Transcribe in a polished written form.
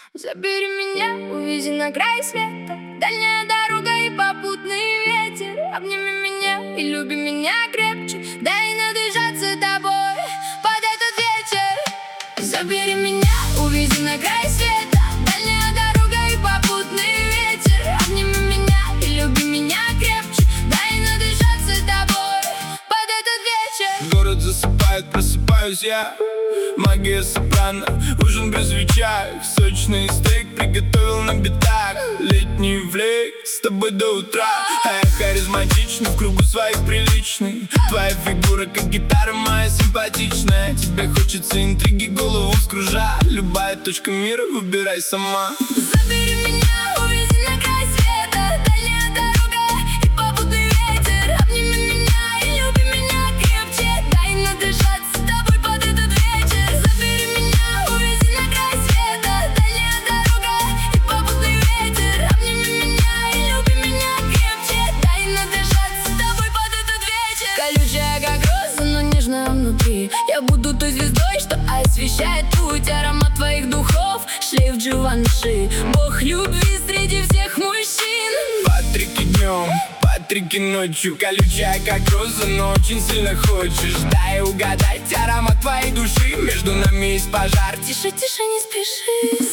Забери меня, увези на край света, дальняя дорога и попутный ветер. Обними меня и люби меня крепче, дай надышаться тобой под этот вечер. Забери меня, увези на край света, дальняя дорога и попутный ветер. Обними меня и люби меня крепче, дай надышаться тобой под этот вечер. Город засыпает, просыпаюсь я. Магия сопрано, ужин без свечах. Сочный стейк приготовил на битах. Летний флейк с тобой до утра. А я харизматичный, в кругу своих приличный. Твоя фигура как гитара моя симпатичная. Тебе хочется интриги, голову вскружа. Любая точка мира, выбирай сама. Забери меня, увези на край света, дальняя дорога и попутный ветер. Обними меня и люби меня крепче, дай надышаться тобой под этот вечер. Забери меня, увези на край света, дальняя дорога и попутный ветер. Обними меня и люби меня крепче, дай надышаться тобой под этот вечер. Колючая как роза, но нежная внутри. Я буду той звездой, что освещает путь. Аромат твоих духов, шлейф Дживанши, бог любви среди всех мужчин. Патрики днем, Патрики ночью. Колючая как роза, но очень сильно хочешь. Дай угадать аромат твоей души. Между нами есть пожар. Тише, тише, не спеши.